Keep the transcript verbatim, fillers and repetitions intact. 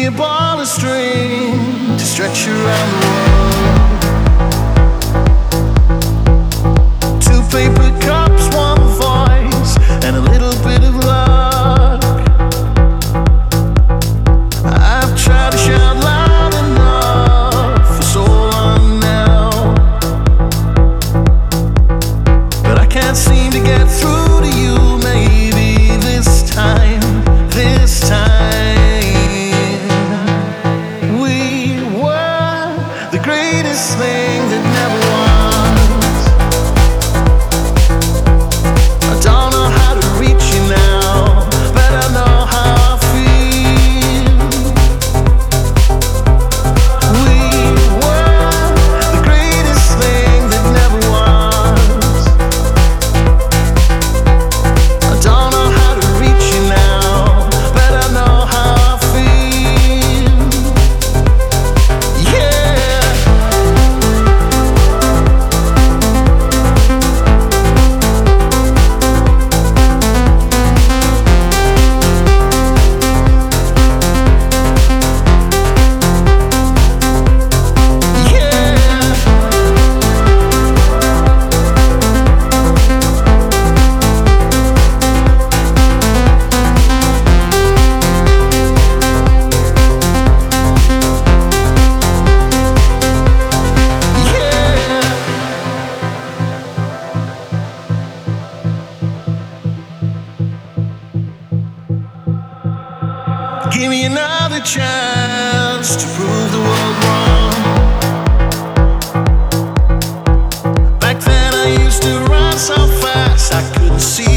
a ball of string to stretch around the world. Two paper cups, one voice, and a little bit of luck. I've tried to shout loud enough for so long now, but I can't seem to get through to you. Maybe this time, this time the greatest thing that never was. I don't know how to reach you now, but I know how I feel. We were the greatest thing that never was. I don't know how to reach you now, but I know how I feel. Yeah. Give me another chance to prove the world wrong. Back then I used to run so fast I couldn't see